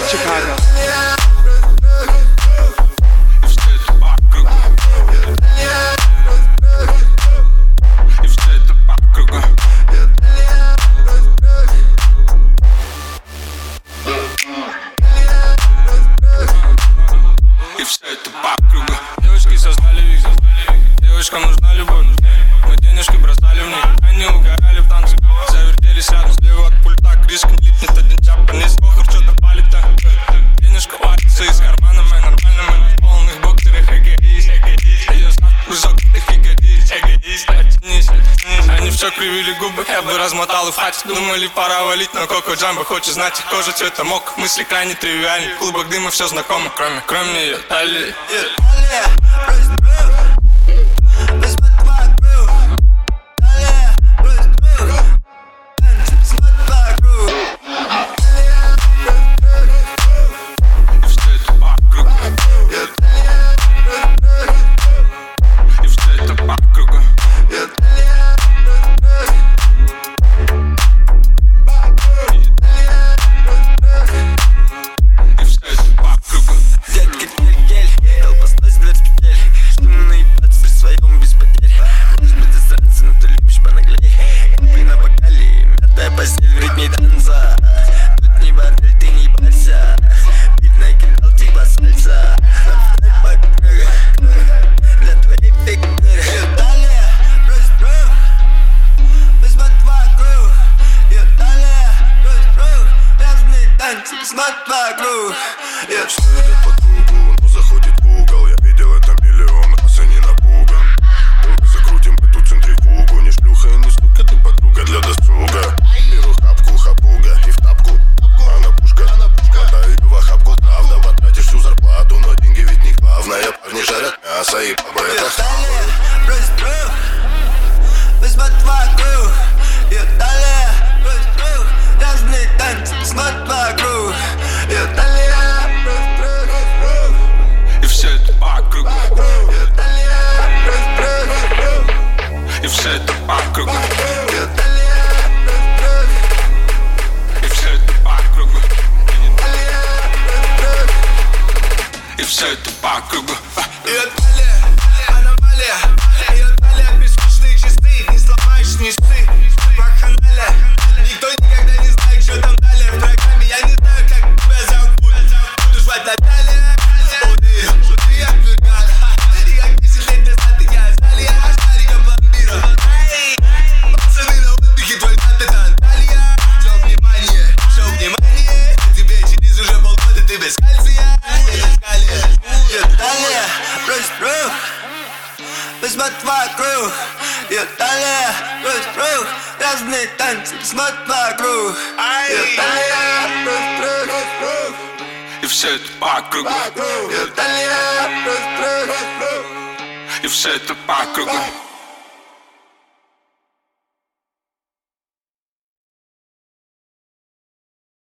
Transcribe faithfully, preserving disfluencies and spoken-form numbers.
Chicago. И все это по кругу. Девушки создали их, девушкам нужна любовь. Мы денежки бросали в них, они угорали в танце. Завертелись рядом слева от пульта, Кришка не липнет, один джапанец. Похуй, что-то палит-то. Денежка варится из кармана, мы нормально, мы в полных боксерах. Эгоист, ее знак кусок, их ягодиц. Эгоист, оттянись, они все кривили губы, я бы размотал и в хате. Думали, пора валить, но Коко Джамбо хочет знать. Кожа цвета мок, мысли крайне тривиальны. В клубах дыма все знакомо, кроме, кроме ее талии. Все идет по кругу, но заходит в угол. Я видел это миллион раз, и не напуган. Давай закрутим эту центрифугу. Не шлюха и не сука, ты подруга для досуга. Беру хапку, хапуга и в тапку. Она пушка, хватаю в охапку. Правда, потратишь всю зарплату, но деньги ведь не главное. Парни жарят мясо и баба это хавают. И все это по кругу. И все это по кругу. И все это по кругу. И все это по кругу. Ее талия, аномалия. Ее талия, бескучные часы. Не сломаешь, не ссы. Вакханалия. Никто никогда не знает, что там далее. В программе я не знаю, как тебя зовут. Буду звать Наталья. Вокруг, ее талия, брось рук, разные танцы, смотри вокруг. Ее талия, брось рук, и все это по кругу. ее талия, брось рук, и все это по кругу.